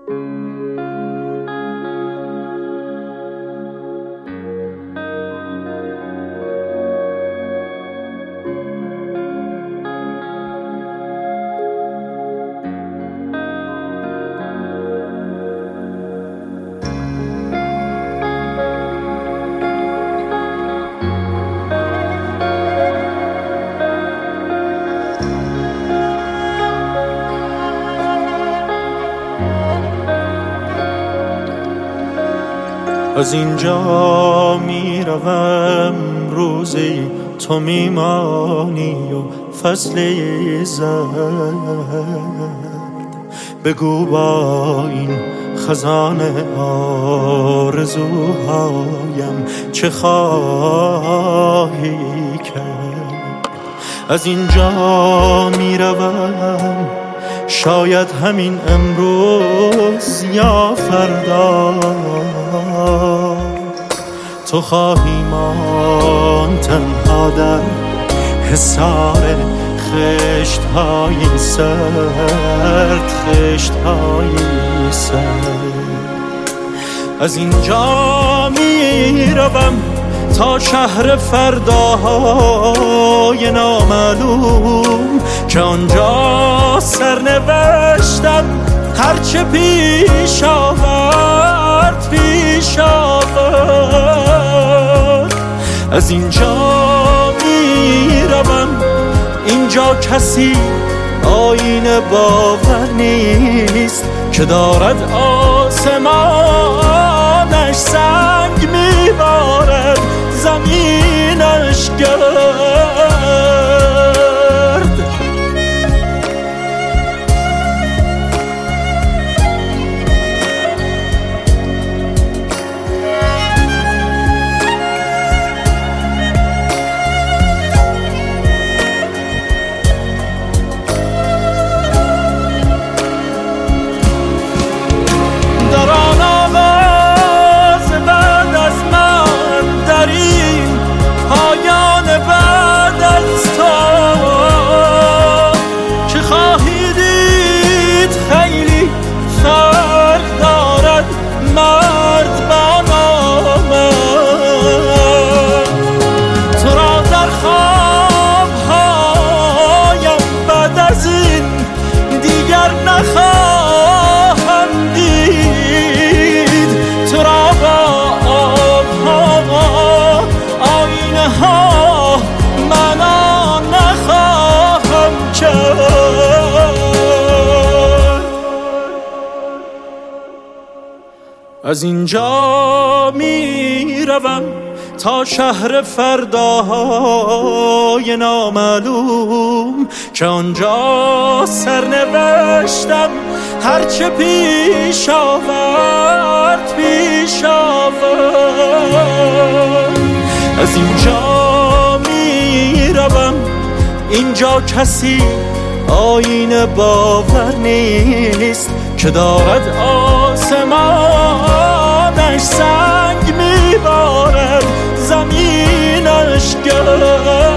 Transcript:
از اینجا میروم روزی تو میمانی و فصل زرد بگو با این خزانه آرزوهایم چه خواهی کرد. از اینجا میروم شاید همین امروز یا فردا تو خواهی ماند تنها در حصار خشت‌های سرد، خشت‌های سرد. از اینجا میروم تا شهر فرداهای نامعلوم که آنجا سرنوشتم هرچه پیش آورد پیش آورد. از اینجا میروم اینجا کسی آینه باور نیست که دارد آسمانش سنگ میبارد زمینش گرد. نخواهم دید تو را با آبها آینه ها منا نخواهم کرد. از اینجا میروم تا شهر فرداهای نامعلوم که آنجا سرنوشتم هرچه پیش آورد پیش آورد. از اینجا میروم اینجا کسی آینه باور نیست که دارد آسمانش سنگ میبارد زمینش گرد.